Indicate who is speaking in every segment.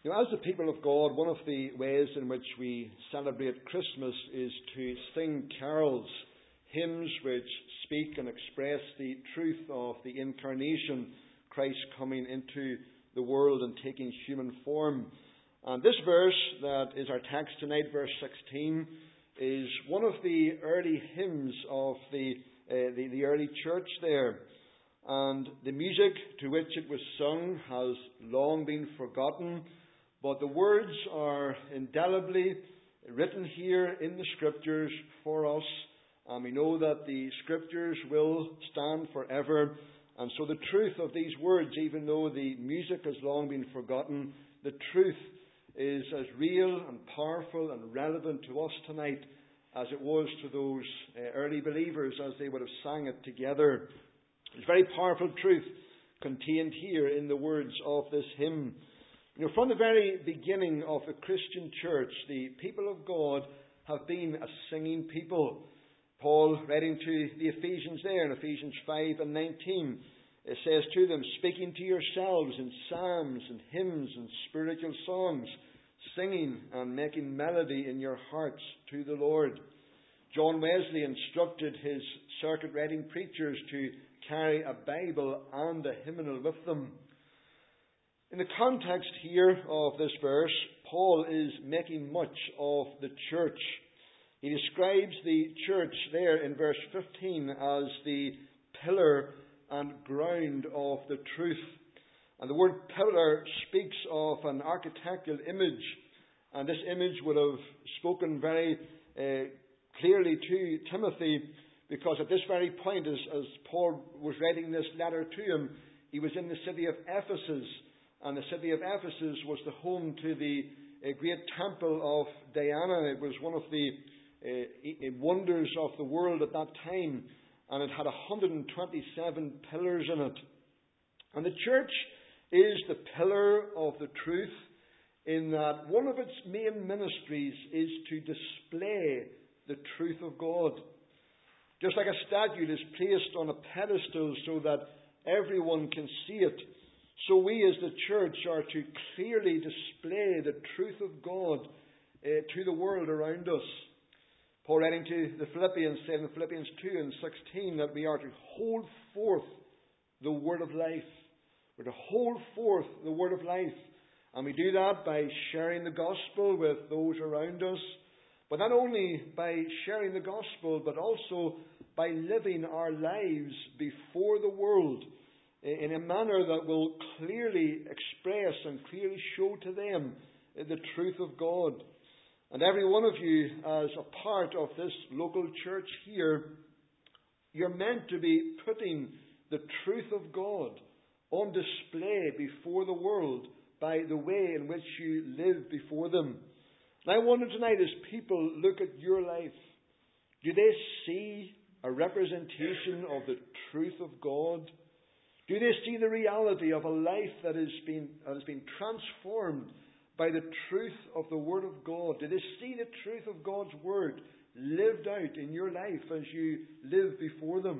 Speaker 1: As the people of God, one of the ways in which we celebrate Christmas is to sing carols, hymns which speak and express the truth of the incarnation, Christ coming into the world and taking human form. And this verse that is our text tonight, verse 16, is one of the early hymns of the early church there. And the music to which it was sung has long been forgotten, but the words are indelibly written here in the Scriptures for us, and we know that the Scriptures will stand forever. And so the truth of these words, even though the music has long been forgotten, the truth is as real and powerful and relevant to us tonight as it was to those early believers as they would have sang it together. There's very powerful truth contained here in the words of this hymn. From the very beginning of the Christian church, the people of God have been a singing people. Paul, writing to the Ephesians there in Ephesians 5 and 19, it says to them, speaking to yourselves in psalms and hymns and spiritual songs, singing and making melody in your hearts to the Lord. John Wesley instructed his circuit-riding preachers to carry a Bible and a hymnal with them. In the context here of this verse, Paul is making much of the church. He describes the church there in verse 15 as the pillar and ground of the truth. And the word pillar speaks of an architectural image, and this image would have spoken very clearly to Timothy, because at this very point, as Paul was writing this letter to him, he was in the city of Ephesus. And the city of Ephesus was the home to the great temple of Diana. It was one of the wonders of the world at that time. And it had 127 pillars in it. And the church is the pillar of the truth, in that one of its main ministries is to display the truth of God. Just like a statue is placed on a pedestal so that everyone can see it, so we as the church are to clearly display the truth of God to the world around us. Paul, writing to the Philippians, said in Philippians 2 and 16 that we are to hold forth the word of life. We're to hold forth the word of life. And we do that by sharing the gospel with those around us. But not only by sharing the gospel, but also by living our lives before the world in a manner that will clearly express and clearly show to them the truth of God. And every one of you, as a part of this local church here, you're meant to be putting the truth of God on display before the world by the way in which you live before them. And I wonder tonight, as people look at your life, do they see a representation of the truth of God? Do they see the reality of a life that has been transformed by the truth of the Word of God? Do they see the truth of God's Word lived out in your life as you live before them?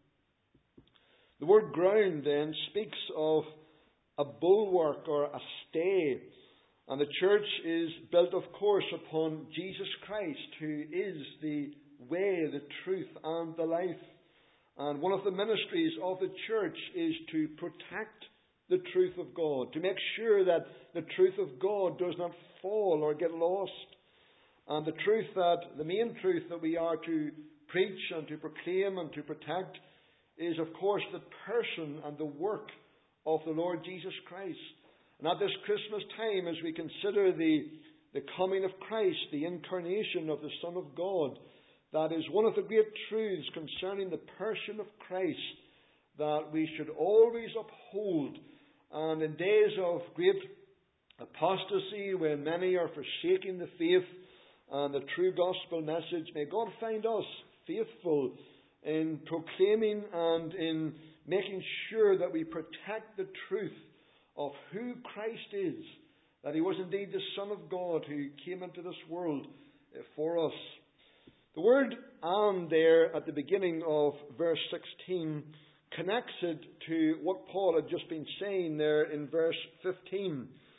Speaker 1: The word ground then speaks of a bulwark or a stay. And the church is built, of course, upon Jesus Christ, who is the way, the truth, and the life. And one of the ministries of the church is to protect the truth of God, to make sure that the truth of God does not fall or get lost. And the main truth that we are to preach and to proclaim and to protect is, of course, the person and the work of the Lord Jesus Christ. And at this Christmas time, as we consider the coming of Christ, the incarnation of the Son of God, that is one of the great truths concerning the person of Christ that we should always uphold. And in days of great apostasy, when many are forsaking the faith and the true gospel message, may God find us faithful in proclaiming and in making sure that we protect the truth of who Christ is, that He was indeed the Son of God who came into this world for us. The word "and" there at the beginning of verse 16 connects it to what Paul had just been saying there in verse 15.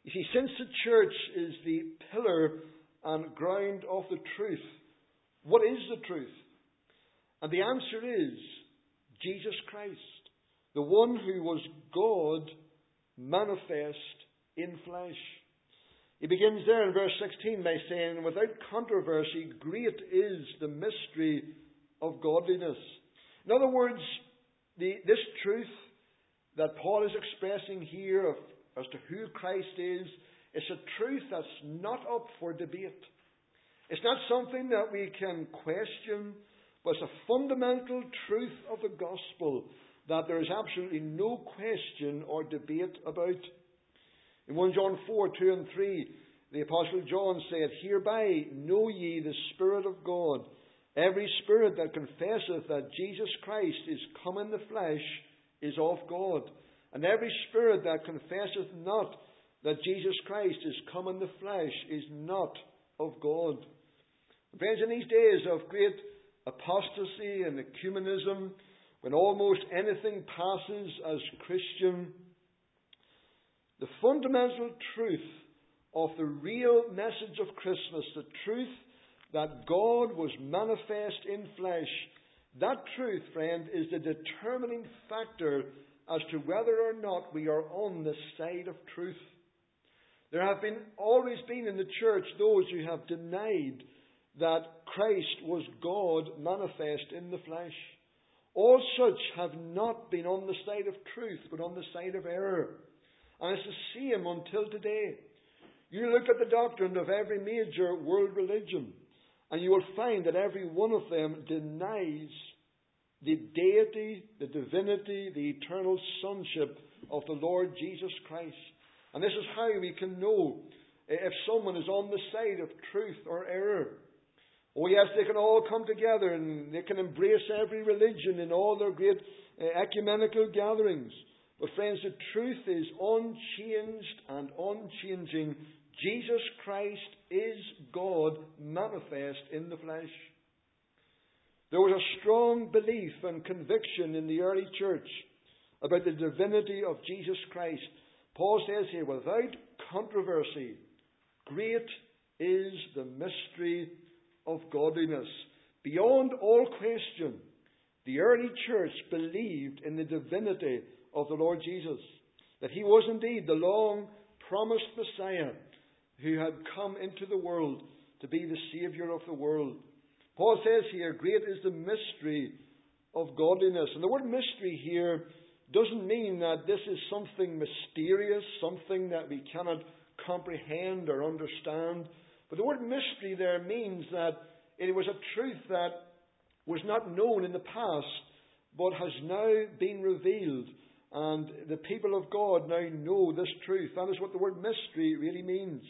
Speaker 1: You see, since the church is the pillar and ground of the truth, what is the truth? And the answer is Jesus Christ, the one who was God manifest in flesh. He begins there in verse 16 by saying, without controversy, great is the mystery of godliness. In other words, this truth that Paul is expressing here as to who Christ is a truth that's not up for debate. It's not something that we can question, but it's a fundamental truth of the gospel that there is absolutely no question or debate about. In 1 John 4, 2 and 3, the Apostle John said, hereby know ye the Spirit of God. Every spirit that confesseth that Jesus Christ is come in the flesh is of God. And every spirit that confesseth not that Jesus Christ is come in the flesh is not of God. Friends, in these days of great apostasy and ecumenism, when almost anything passes as Christian, the fundamental truth of the real message of Christmas, the truth that God was manifest in flesh, that truth, friend, is the determining factor as to whether or not we are on the side of truth. There have always been in the church those who have denied that Christ was God manifest in the flesh. All such have not been on the side of truth, but on the side of error. And it's the same until today. You look at the doctrine of every major world religion, and you will find that every one of them denies the deity, the divinity, the eternal sonship of the Lord Jesus Christ. And this is how we can know if someone is on the side of truth or error. Oh yes, they can all come together and they can embrace every religion in all their great ecumenical gatherings. But friends, the truth is unchanged and unchanging. Jesus Christ is God manifest in the flesh. There was a strong belief and conviction in the early church about the divinity of Jesus Christ. Paul says here, without controversy, great is the mystery of godliness. Beyond all question, the early church believed in the divinity of the Lord Jesus, that he was indeed the long-promised Messiah who had come into the world to be the Saviour of the world. Paul says here, great is the mystery of godliness. And the word mystery here doesn't mean that this is something mysterious, something that we cannot comprehend or understand. But the word mystery there means that it was a truth that was not known in the past, but has now been revealed. And the people of God now know this truth. That is what the word mystery really means.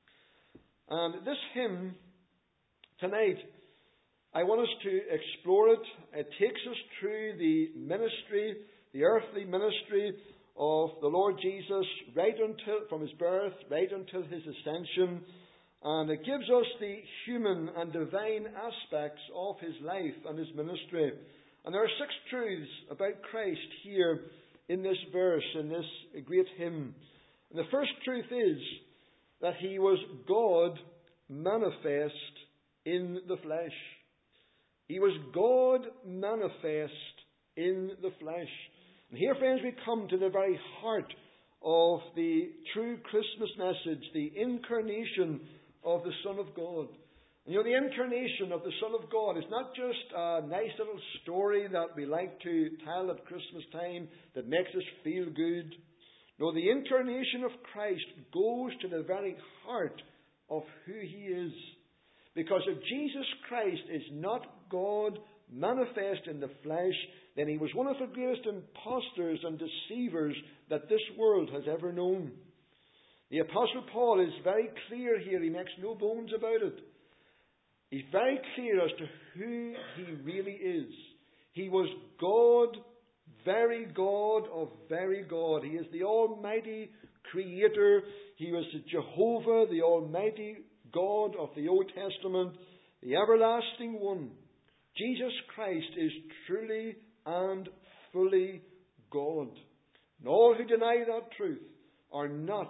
Speaker 1: And this hymn tonight, I want us to explore it. It takes us through the ministry, the earthly ministry of the Lord Jesus, right until from his birth, right until his ascension. And it gives us the human and divine aspects of his life and his ministry. And there are 6 truths about Christ here in this verse, in this great hymn. And the first truth is that he was God manifest in the flesh. He was God manifest in the flesh. And here, friends, we come to the very heart of the true Christmas message, the incarnation of the Son of God. And you know, the incarnation of the Son of God is not just a nice little story that we like to tell at Christmas time that makes us feel good. No, the incarnation of Christ goes to the very heart of who he is. Because if Jesus Christ is not God manifest in the flesh, then he was one of the greatest impostors and deceivers that this world has ever known. The Apostle Paul is very clear here. He makes no bones about it. He's very clear as to who he really is. He was God, very God of very God. He is the Almighty Creator. He was the Jehovah, the Almighty God of the Old Testament, the Everlasting One. Jesus Christ is truly and fully God. And all who deny that truth are not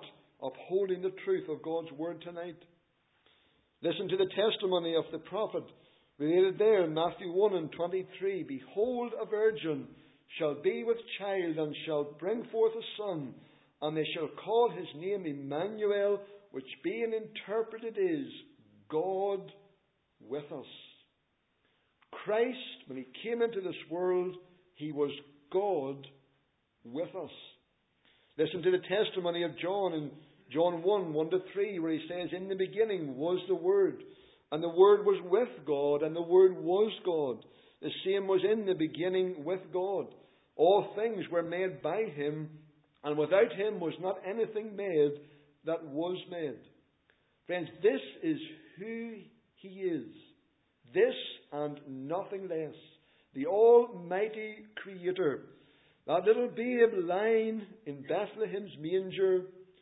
Speaker 1: upholding the truth of God's Word tonight. Listen to the testimony of the prophet related there in Matthew 1:23. Behold, a virgin shall be with child and shall bring forth a son, and they shall call his name Emmanuel, which being interpreted is God with us. Christ, when he came into this world, he was God with us. Listen to the testimony of John in John 1:1-3, where he says, In the beginning was the Word, and the Word was with God, and the Word was God. The same was in the beginning with God. All things were made by him, and without him was not anything made that was made. Friends, this is who he is. This and nothing less. The Almighty Creator. That little babe lying in Bethlehem's manger.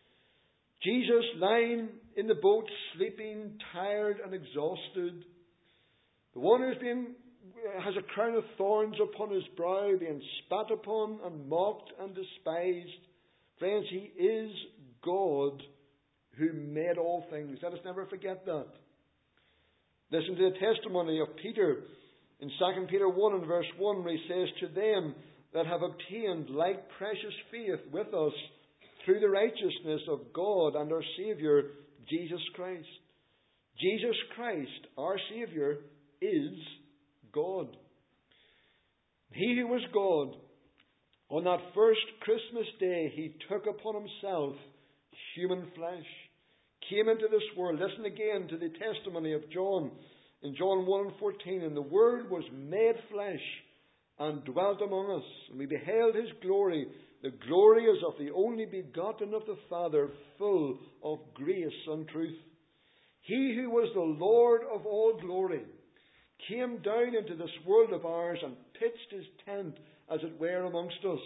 Speaker 1: Jesus lying in the boat, sleeping, tired and exhausted. The one has a crown of thorns upon his brow, being spat upon and mocked and despised. Friends, he is God who made all things. Let us never forget that. Listen to the testimony of Peter in 2 Peter 1:1, where he says, To them that have obtained like precious faith with us through the righteousness of God and our Saviour, Jesus Christ. Jesus Christ, our Saviour, is God. He who was God, on that first Christmas day, he took upon himself human flesh, came into this world. Listen again to the testimony of John in John 1:14. And the Word was made flesh and dwelt among us. And we beheld his glory. The glory is of the only begotten of the Father, full of grace and truth. He who was the Lord of all glory came down into this world of ours and pitched his tent, as it were, amongst us.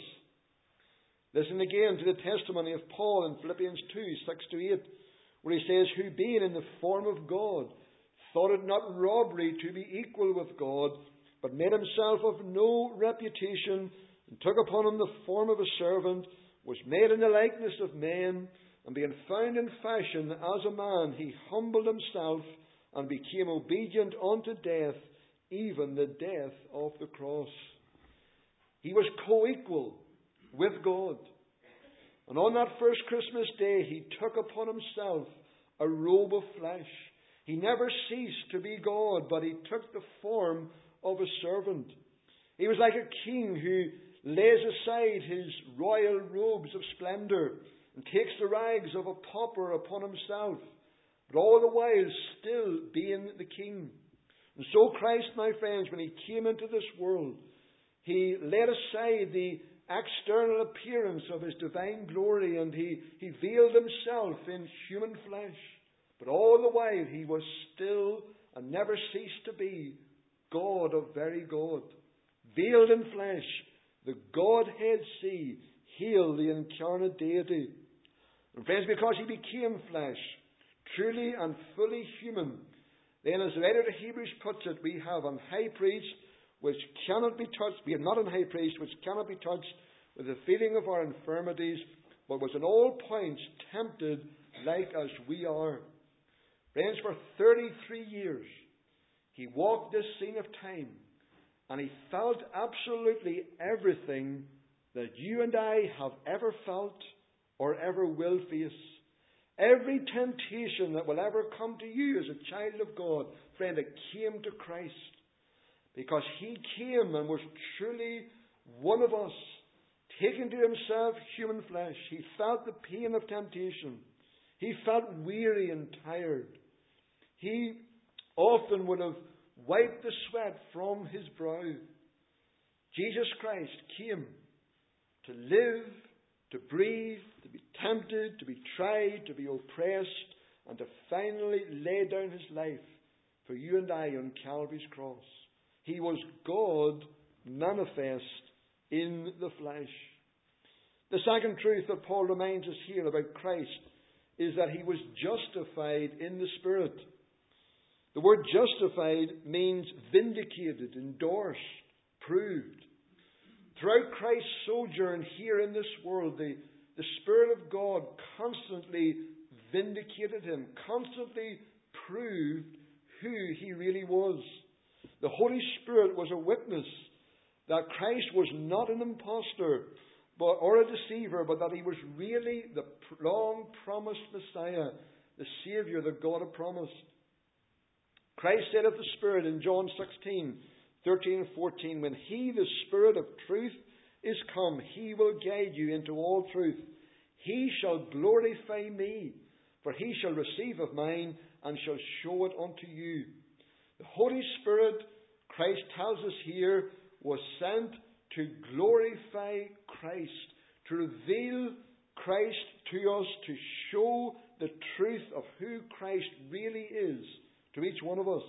Speaker 1: Listen again to the testimony of Paul in Philippians 2:6-8, where he says, Who being in the form of God, thought it not robbery to be equal with God, but made himself of no reputation, and took upon him the form of a servant, was made in the likeness of men, and being found in fashion as a man, he humbled himself, and became obedient unto death, even the death of the cross. He was co-equal with God. And on that first Christmas day, he took upon himself a robe of flesh. He never ceased to be God, but he took the form of a servant. He was like a king who lays aside his royal robes of splendour and takes the rags of a pauper upon himself, but all the while still being the king. And so Christ, my friends, when he came into this world, he laid aside the external appearance of his divine glory, and he veiled himself in human flesh. But all the while he was still and never ceased to be God of very God. Veiled in flesh, the Godhead see, hail the incarnate deity. And friends, because he became flesh, truly and fully human, then as the writer of Hebrews puts it, we have an high priest which cannot be touched. We have not an high priest which cannot be touched with the feeling of our infirmities, but was in all points tempted like as we are. Friends, for 33 years he walked this scene of time, and he felt absolutely everything that you and I have ever felt or ever will face. Every temptation that will ever come to you as a child of God, friend, it came to Christ. Because he came and was truly one of us, taking to himself human flesh. He felt the pain of temptation. He felt weary and tired. He often would have wiped the sweat from his brow. Jesus Christ came to live, to breathe, to be tempted, to be tried, to be oppressed, and to finally lay down his life for you and I on Calvary's cross. He was God manifest in the flesh. The second truth that Paul reminds us here about Christ is that he was justified in the Spirit. The word justified means vindicated, endorsed, proved. Throughout Christ's sojourn here in this world, the the Spirit of God constantly vindicated him, constantly proved who he really was. The Holy Spirit was a witness that Christ was not an impostor or a deceiver, but that he was really the long-promised Messiah, the Saviour that God had promised. Christ said of the Spirit in John 16:13 and 14, when he, the Spirit of truth, is come, he will guide you into all truth. He shall glorify me, for he shall receive of mine and shall show it unto you. The Holy Spirit, Christ tells us here, was sent to glorify Christ, to reveal Christ to us, to show the truth of who Christ really is to each one of us.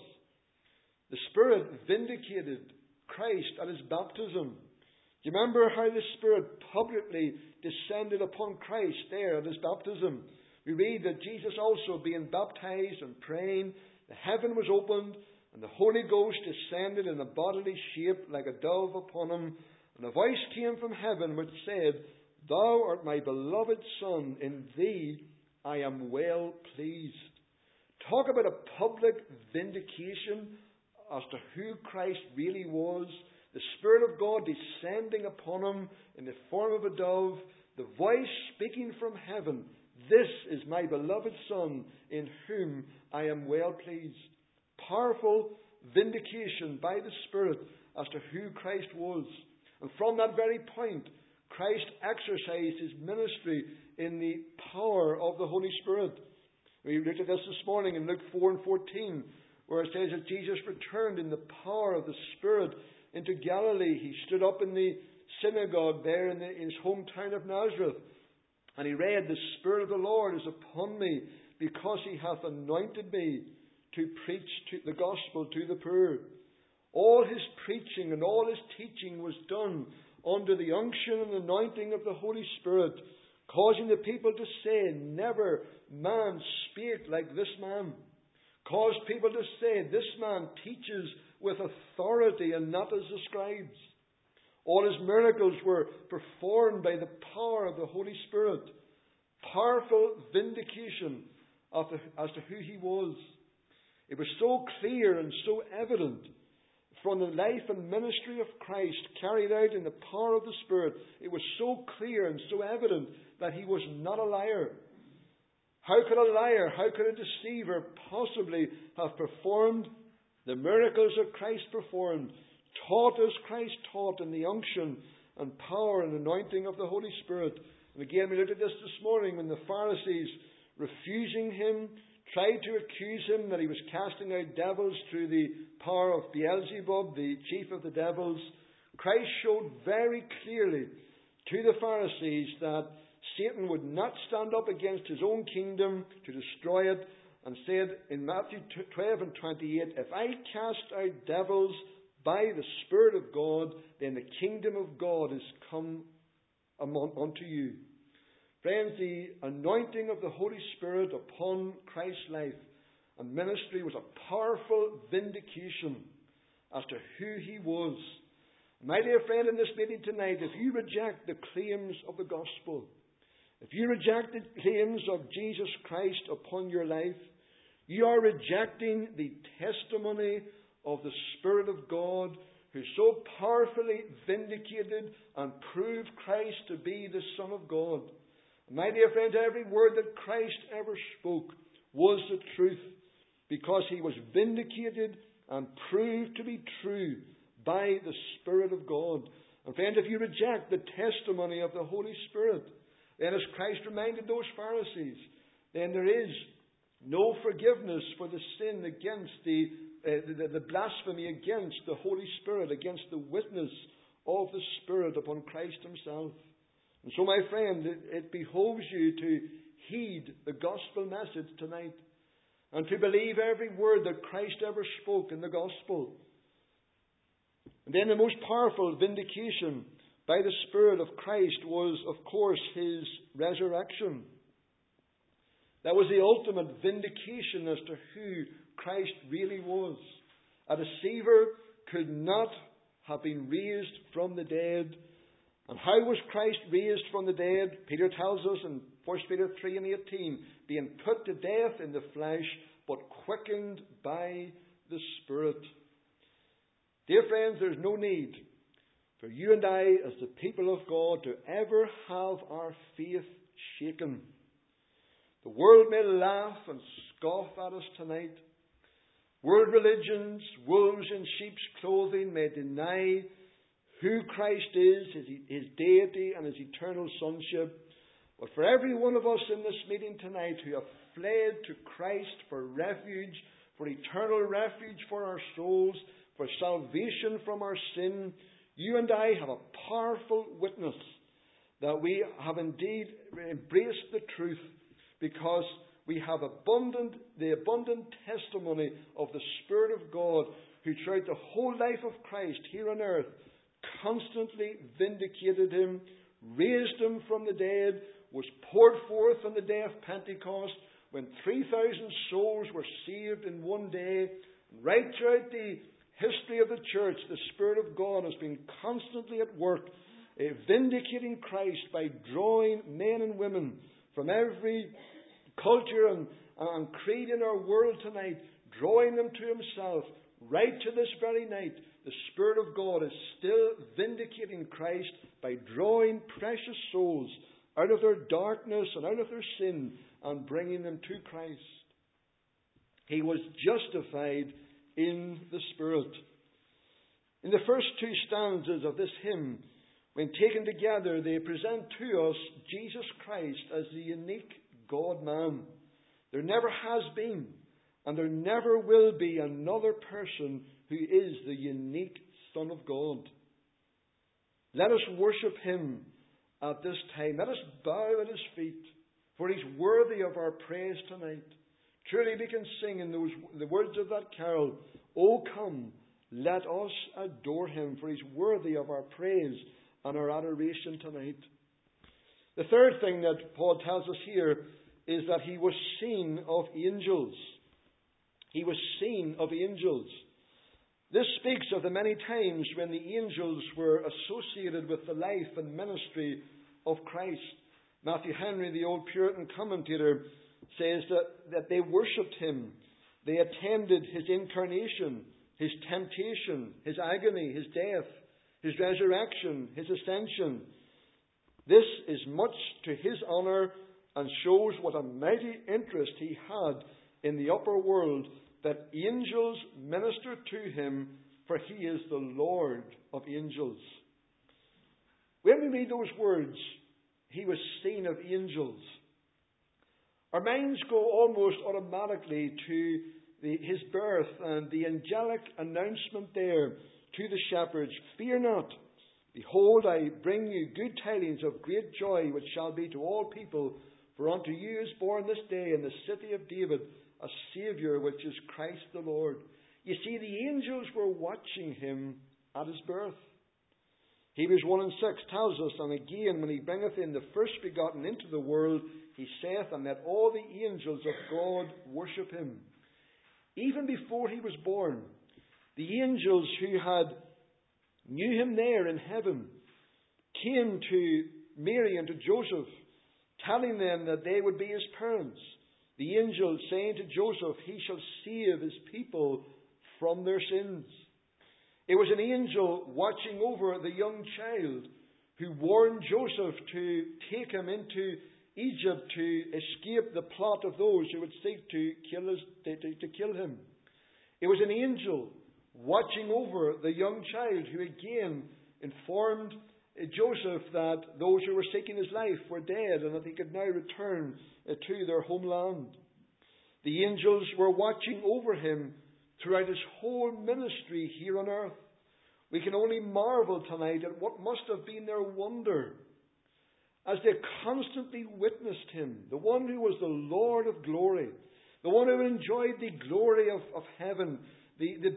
Speaker 1: The Spirit vindicated Christ at his baptism. Do you remember how the Spirit publicly descended upon Christ there at his baptism? We read that Jesus also, being baptized and praying, the heaven was opened, and the Holy Ghost descended in a bodily shape like a dove upon him. And a voice came from heaven which said, Thou art my beloved Son, in thee I am well pleased. Talk about a public vindication as to who Christ really was. The Spirit of God descending upon him in the form of a dove. The voice speaking from heaven, This is my beloved Son, in whom I am well pleased. Powerful vindication by the Spirit as to who Christ was. And from that very point, Christ exercised his ministry in the power of the Holy Spirit. We looked at this morning in Luke 4 and 14, where it says that Jesus returned in the power of the Spirit into Galilee. He stood up in the synagogue there in his hometown of Nazareth, and he read, The Spirit of the Lord is upon me, because he hath anointed me to preach the gospel to the poor. All his preaching and all his teaching was done under the unction and anointing of the Holy Spirit, causing the people to say, Never man spake like this man. Caused people to say, This man teaches with authority and not as the scribes. All his miracles were performed by the power of the Holy Spirit. Powerful vindication as to who he was. It was so clear and so evident from the life and ministry of Christ carried out in the power of the Spirit. It was so clear and so evident that he was not a liar. How could a liar, how could a deceiver possibly have performed the miracles that Christ performed, taught as Christ taught in the unction and power and anointing of the Holy Spirit? And again, we looked at this morning when the Pharisees, refusing him, tried to accuse him that he was casting out devils through the power of Beelzebub, the chief of the devils. Christ showed very clearly to the Pharisees that Satan would not stand up against his own kingdom to destroy it, and said in Matthew 12 and 28, If I cast out devils by the Spirit of God, then the kingdom of God is come unto you. Friends, the anointing of the Holy Spirit upon Christ's life and ministry was a powerful vindication as to who he was. My dear friend, in this meeting tonight, if you reject the claims of the gospel, if you reject the claims of Jesus Christ upon your life, you are rejecting the testimony of the Spirit of God, who so powerfully vindicated and proved Christ to be the Son of God. My dear friends, every word that Christ ever spoke was the truth, because he was vindicated and proved to be true by the Spirit of God. And friends, if you reject the testimony of the Holy Spirit, then as Christ reminded those Pharisees, then there is no forgiveness for the sin against the blasphemy against the Holy Spirit, against the witness of the Spirit upon Christ himself. And so, my friend, it behoves you to heed the gospel message tonight and to believe every word that Christ ever spoke in the gospel. And then the most powerful vindication by the Spirit of Christ was, of course, his resurrection. That was the ultimate vindication as to who Christ really was. A deceiver could not have been raised from the dead, And how was Christ raised from the dead? Peter tells us in 1 Peter 3 and 18, being put to death in the flesh, but quickened by the Spirit. Dear friends, there's no need for you and I, as the people of God, to ever have our faith shaken. The world may laugh and scoff at us tonight. World religions, wolves in sheep's clothing, may deny who Christ is, his deity and his eternal sonship. But for every one of us in this meeting tonight who have fled to Christ for refuge, for eternal refuge for our souls, for salvation from our sin, you and I have a powerful witness that we have indeed embraced the truth, because we have the abundant testimony of the Spirit of God, who throughout the whole life of Christ here on earth constantly vindicated him, raised him from the dead, was poured forth on the day of Pentecost, when 3,000 souls were saved in one day. Right throughout the history of the church, the Spirit of God has been constantly at work, vindicating Christ by drawing men and women from every culture and creed in our world tonight, drawing them to himself. Right to this very night, the Spirit of God is still vindicating Christ by drawing precious souls out of their darkness and out of their sin and bringing them to Christ. He was justified in the Spirit. In the first two stanzas of this hymn, when taken together, they present to us Jesus Christ as the unique God-man. There never has been, and there never will be, another person who is the unique Son of God. Let us worship him at this time. Let us bow at his feet, for he's worthy of our praise tonight. Truly we can sing in the words of that carol, "O come, let us adore him," for he's worthy of our praise and our adoration tonight. The third thing that Paul tells us here is that he was seen of angels. He was seen of angels. This speaks of the many times when the angels were associated with the life and ministry of Christ. Matthew Henry, the old Puritan commentator, says that they worshipped him. They attended his incarnation, his temptation, his agony, his death, his resurrection, his ascension. This is much to his honour and shows what a mighty interest he had in the upper world, that angels minister to him, for he is the Lord of angels. When we read those words, he was seen of angels, our minds go almost automatically to his birth and the angelic announcement there to the shepherds, "Fear not. Behold, I bring you good tidings of great joy, which shall be to all people. For unto you is born this day in the city of David a Saviour, which is Christ the Lord." You see, the angels were watching him at his birth. Hebrews 1 and 6 tells us, "And again, when he bringeth in the first begotten into the world, he saith, and let all the angels of God worship him." Even before he was born, the angels who had knew him there in heaven came to Mary and to Joseph, telling them that they would be his parents. The angel saying to Joseph, "He shall save his people from their sins." It was an angel watching over the young child who warned Joseph to take him into Egypt to escape the plot of those who would seek to kill him. It was an angel watching over the young child who again informed Joseph that those who were seeking his life were dead and that he could now return to their homeland. The angels were watching over him throughout his whole ministry here on earth. We can only marvel tonight at what must have been their wonder as they constantly witnessed him, the one who was the Lord of glory, the one who enjoyed the glory of heaven, the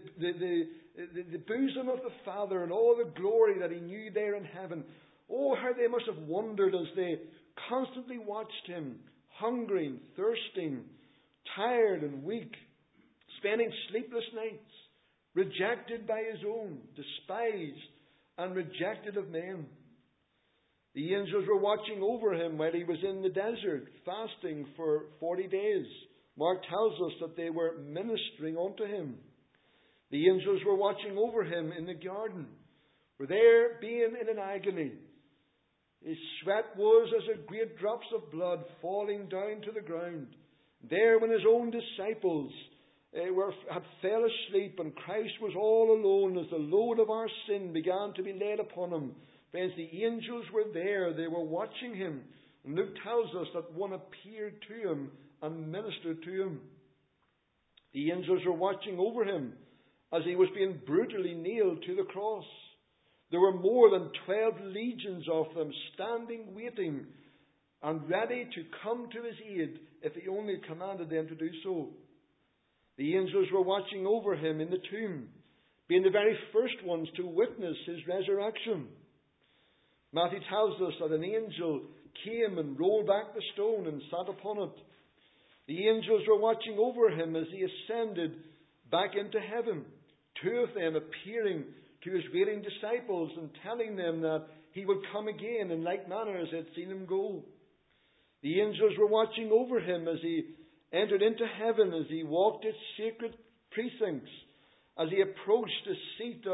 Speaker 1: bosom of the Father and all the glory that he knew there in heaven. Oh, how they must have wondered as they constantly watched him, hungering, thirsting, tired and weak, spending sleepless nights, rejected by his own, despised and rejected of men. The angels were watching over him while he was in the desert, fasting for 40 days. Mark tells us that they were ministering unto him. The angels were watching over him in the garden, where there, being in an agony, his sweat was as a great drops of blood falling down to the ground. There, when his own disciples had fell asleep and Christ was all alone as the load of our sin began to be laid upon him, friends, the angels were there. They were watching him. And Luke tells us that one appeared to him and ministered to him. The angels were watching over him as he was being brutally nailed to the cross. There were more than 12 legions of them standing, waiting, and ready to come to his aid if he only commanded them to do so. The angels were watching over him in the tomb, being the very first ones to witness his resurrection. Matthew tells us that an angel came and rolled back the stone and sat upon it. The angels were watching over him as he ascended back into heaven, 2 of them appearing to his waiting disciples and telling them that he would come again in like manner as they had seen him go. The angels were watching over him as he entered into heaven, as he walked its sacred precincts, as he approached the seat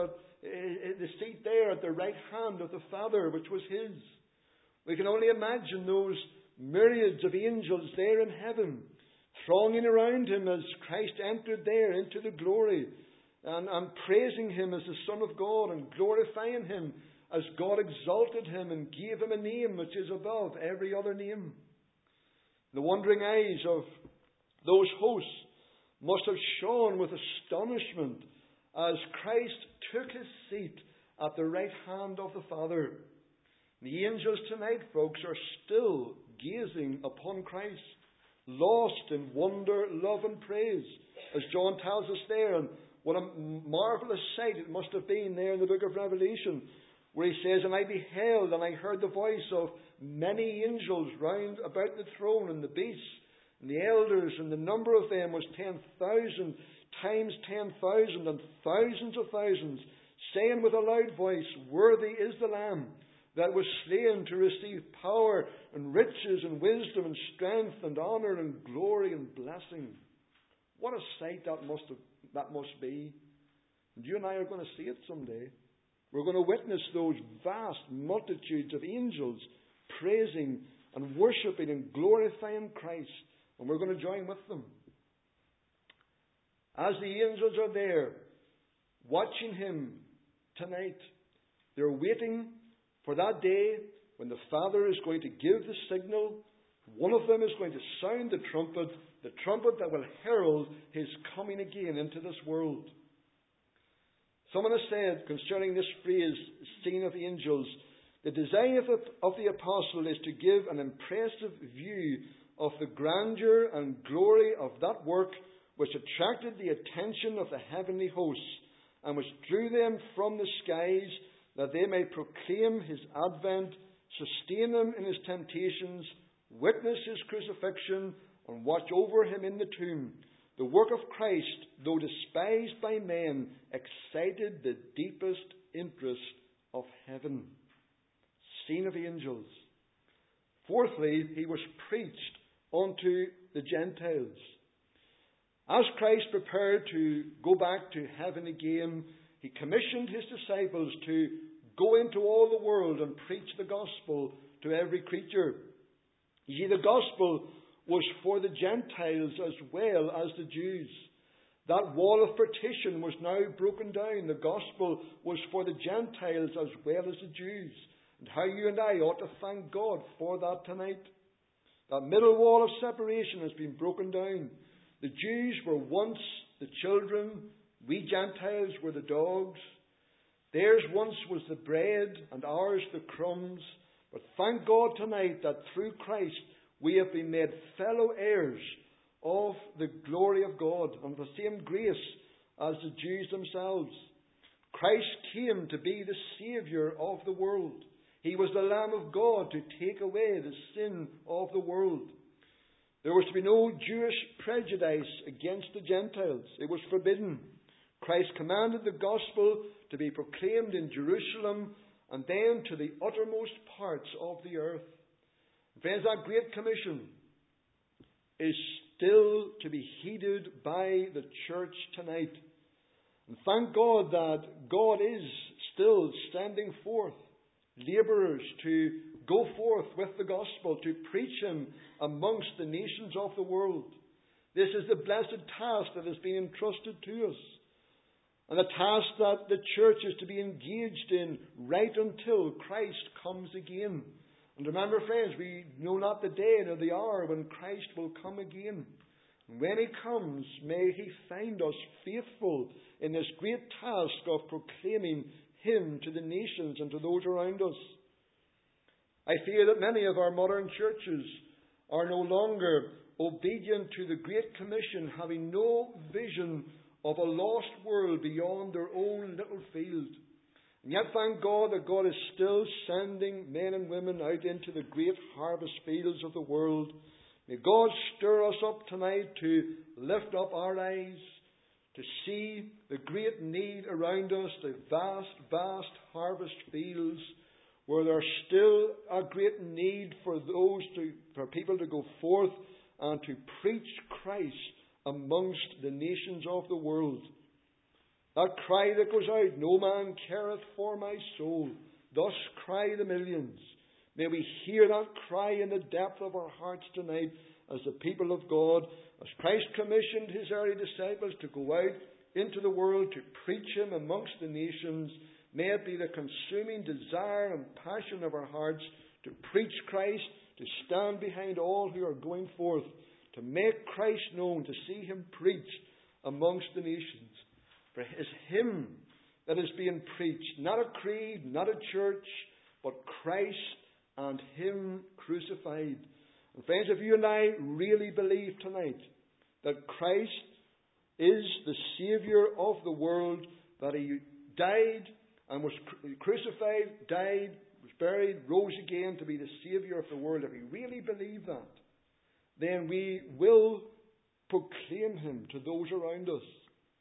Speaker 1: there at the right hand of the Father, which was his. We can only imagine those myriads of angels there in heaven, thronging around him as Christ entered there into the glory, and praising him as the Son of God, and glorifying him as God exalted him and gave him a name which is above every other name. The wondering eyes of those hosts must have shone with astonishment as Christ took his seat at the right hand of the Father. The angels tonight, folks, are still gazing upon Christ, lost in wonder, love and praise, as John tells us there. And what a marvellous sight it must have been there in the book of Revelation, where he says, "And I beheld, and I heard the voice of many angels round about the throne and the beasts, and the elders, and the number of them was 10,000 times 10,000 and thousands of thousands, saying with a loud voice, Worthy is the Lamb that was slain to receive power and riches and wisdom and strength and honour and glory and blessing." What a sight that must be. And you and I are going to see it someday. We're going to witness those vast multitudes of angels praising and worshipping and glorifying Christ. And we're going to join with them. As the angels are there, watching him tonight, they're waiting for that day when the Father is going to give the signal. One of them is going to sound the trumpet that will herald his coming again into this world. Someone has said concerning this phrase, "seen of angels," the design of the apostle is to give an impressive view of the grandeur and glory of that work which attracted the attention of the heavenly hosts and which drew them from the skies, that they may proclaim his advent, sustain him in his temptations, witness his crucifixion, and watch over him in the tomb. The work of Christ, though despised by men, excited the deepest interest of heaven. Seen of angels. Fourthly, he was preached unto the Gentiles. As Christ prepared to go back to heaven again, he commissioned his disciples to go into all the world and preach the gospel to every creature. You see, the gospel was for the Gentiles as well as the Jews. That wall of partition was now broken down. The gospel was for the Gentiles as well as the Jews. And how you and I ought to thank God for that tonight. That middle wall of separation has been broken down. The Jews were once the children. We Gentiles were the dogs. Theirs once was the bread and ours the crumbs. But thank God tonight that through Christ we have been made fellow heirs of the glory of God and the same grace as the Jews themselves. Christ came to be the Saviour of the world. He was the Lamb of God to take away the sin of the world. There was to be no Jewish prejudice against the Gentiles. It was forbidden. Christ commanded the gospel to be proclaimed in Jerusalem and then to the uttermost parts of the earth. Friends, that Great Commission is still to be heeded by the church tonight. And thank God that God is still sending forth labourers to go forth with the gospel, to preach Him amongst the nations of the world. This is the blessed task that has been entrusted to us, and a task that the church is to be engaged in right until Christ comes again. And remember, friends, we know not the day nor the hour when Christ will come again. And when He comes, may He find us faithful in this great task of proclaiming Him to the nations and to those around us. I fear that many of our modern churches are no longer obedient to the Great Commission, having no vision of a lost world beyond their own little field. And yet thank God that God is still sending men and women out into the great harvest fields of the world. May God stir us up tonight to lift up our eyes, to see the great need around us, the vast, vast harvest fields, where there's still a great need for people to go forth and to preach Christ amongst the nations of the world. That cry that goes out, "No man careth for my soul," thus cry the millions. May we hear that cry in the depth of our hearts tonight as the people of God, as Christ commissioned His early disciples to go out into the world to preach Him amongst the nations. May it be the consuming desire and passion of our hearts to preach Christ, to stand behind all who are going forth, to make Christ known, to see Him preached amongst the nations. For it is Him that is being preached, not a creed, not a church, but Christ and Him crucified. And friends, if you and I really believe tonight that Christ is the Saviour of the world, that He died and was crucified, died, was buried, rose again to be the Saviour of the world, if we really believe that, then we will proclaim Him to those around us.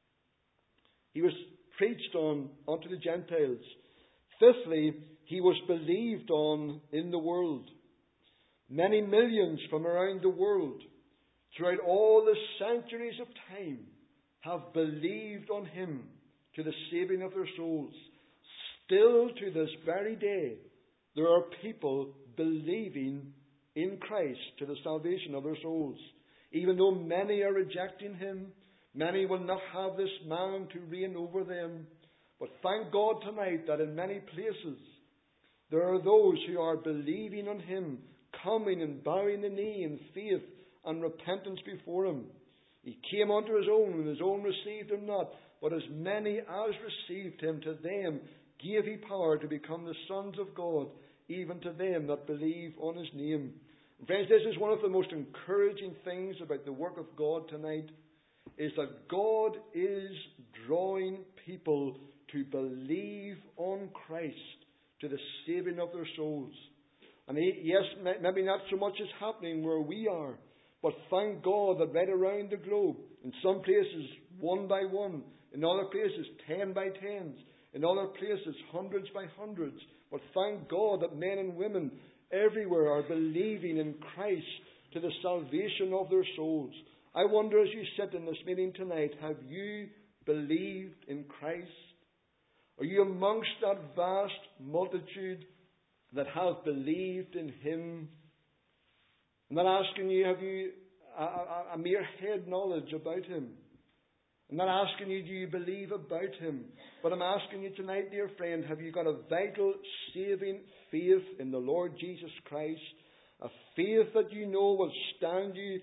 Speaker 1: He was preached unto the Gentiles. Fifthly, He was believed on in the world. Many millions from around the world, throughout all the centuries of time, have believed on Him to the saving of their souls. Still to this very day, there are people believing in Christ to the salvation of their souls. Even though many are rejecting Him, many will not have this man to reign over them. But thank God tonight that in many places there are those who are believing on Him, coming and bowing the knee in faith and repentance before Him. He came unto His own, and His own received Him not. But as many as received Him, to them gave He power to become the sons of God, even to them that believe on His name. And friends, this is one of the most encouraging things about the work of God tonight, is that God is drawing people to believe on Christ to the saving of their souls. And yes, maybe not so much is happening where we are, but thank God that right around the globe, in some places 1 by 1, in other places 10 by 10s, in other places hundreds by hundreds. But thank God that men and women everywhere are believing in Christ to the salvation of their souls. I wonder, as you sit in this meeting tonight, have you believed in Christ? Are you amongst that vast multitude that have believed in Him? I'm not asking you, have you a mere head knowledge about Him? I'm not asking you, do you believe about Him? But I'm asking you tonight, dear friend, have you got a vital, saving faith in the Lord Jesus Christ? A faith that you know will stand you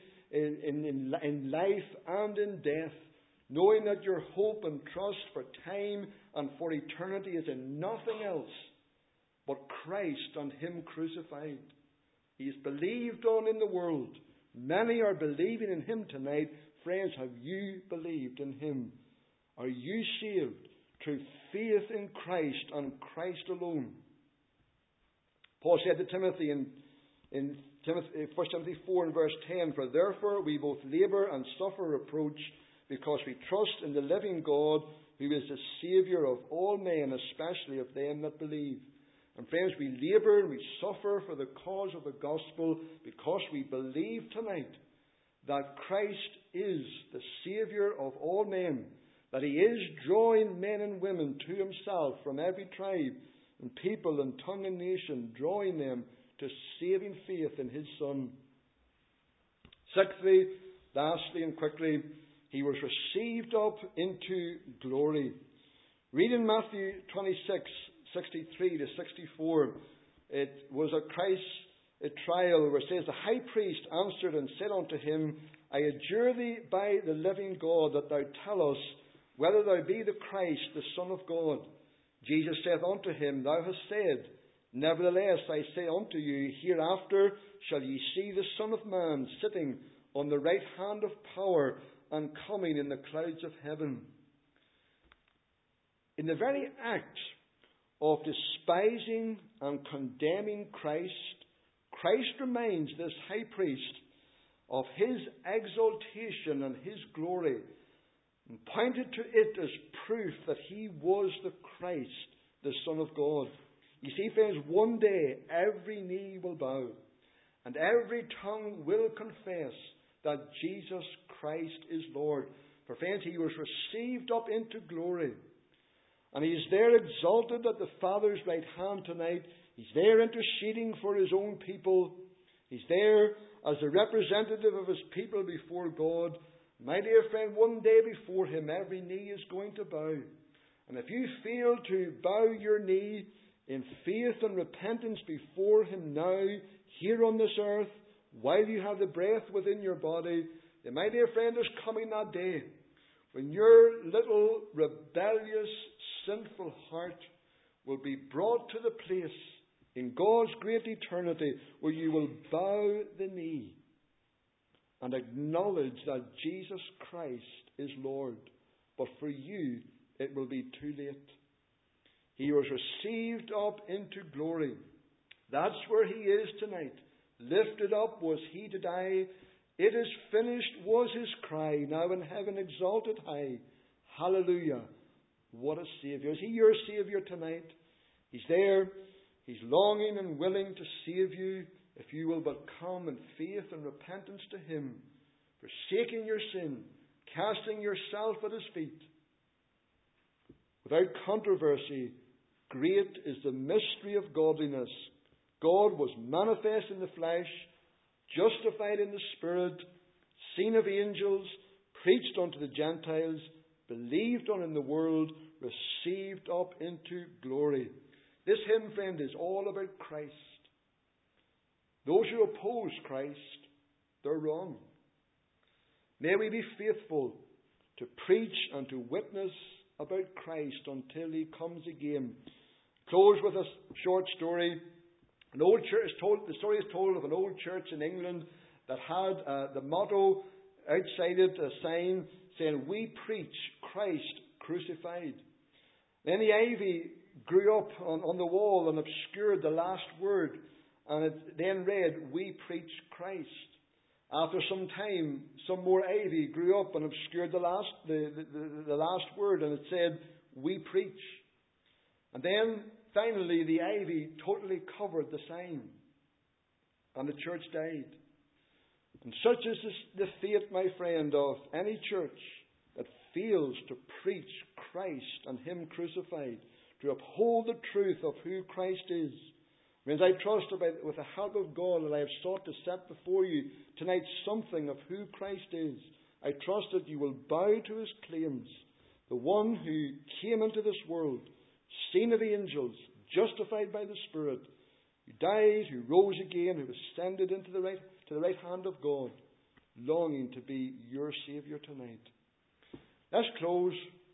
Speaker 1: in life and in death, knowing that your hope and trust for time and for eternity is in nothing else but Christ and Him crucified. He is believed on in the world. Many are believing in Him tonight. Friends, have you believed in Him? Are you saved through faith in Christ and Christ alone? Paul said to Timothy in 1 Timothy 4 and verse 10, "For therefore we both labour and suffer reproach, because we trust in the living God, who is the Saviour of all men, especially of them that believe." And friends, we labour and we suffer for the cause of the gospel because we believe tonight that Christ is the Saviour of all men, that He is drawing men and women to Himself from every tribe and people and tongue and nation, drawing them to saving faith in His Son. Sixthly, lastly and quickly, He was received up into glory. Read in Matthew 26:63 to 64. It was at Christ's trial where it says, the high priest answered and said unto Him, I adjure Thee by the living God that Thou tell us whether Thou be the Christ, the Son of God. Jesus saith unto him, Thou hast said, Nevertheless I say unto you, hereafter shall ye see the Son of Man sitting on the right hand of power and coming in the clouds of heaven. In the very act of despising and condemning Christ, Christ reminds this high priest of His exaltation and His glory, and pointed to it as proof that He was the Christ, the Son of God. You see, friends, one day every knee will bow and every tongue will confess that Jesus Christ is Lord. For friends, He was received up into glory. And He is there exalted at the Father's right hand tonight. He's there interceding for His own people. He's there as a representative of His people before God. My dear friend, one day before Him, every knee is going to bow. And if you fail to bow your knee in faith and repentance before Him now, here on this earth, while you have the breath within your body, then, my dear friend, there's coming that day when your little rebellious, sinful heart will be brought to the place in God's great eternity where you will bow the knee and acknowledge that Jesus Christ is Lord. But for you, it will be too late. He was received up into glory. That's where He is tonight. Lifted up was He to die. It is finished was His cry. Now in heaven exalted high. Hallelujah. What a Saviour. Is He your Saviour tonight? He's there. He's longing and willing to save you if you will but come in faith and repentance to Him, forsaking your sin, casting yourself at His feet. Without controversy, great is the mystery of godliness. God was manifest in the flesh, justified in the Spirit, seen of angels, preached unto the Gentiles, believed on in the world, received up into glory. This hymn, friend, is all about Christ. Those who oppose Christ, they're wrong. May we be faithful to preach and to witness about Christ until He comes again. Close with a short story. An old church the story is told of an old church in England that had the motto outside it, a sign saying, "We preach Christ crucified." Then the ivy grew up on the wall and obscured the last word, and it then read, "We preach Christ." After some time, some more ivy grew up and obscured the last word, and it said, "We preach." And then finally the ivy totally covered the sign, and the church died. And such is the fate, my friend, of any church that fails to preach Christ and Him crucified, to uphold the truth of who Christ is. Friends, I trust with the help of God that I have sought to set before you tonight something of who Christ is. I trust that you will bow to His claims. The one who came into this world, seen of angels, justified by the Spirit, who died, who rose again, who ascended into the right hand of God, longing to be your Saviour tonight. Let's close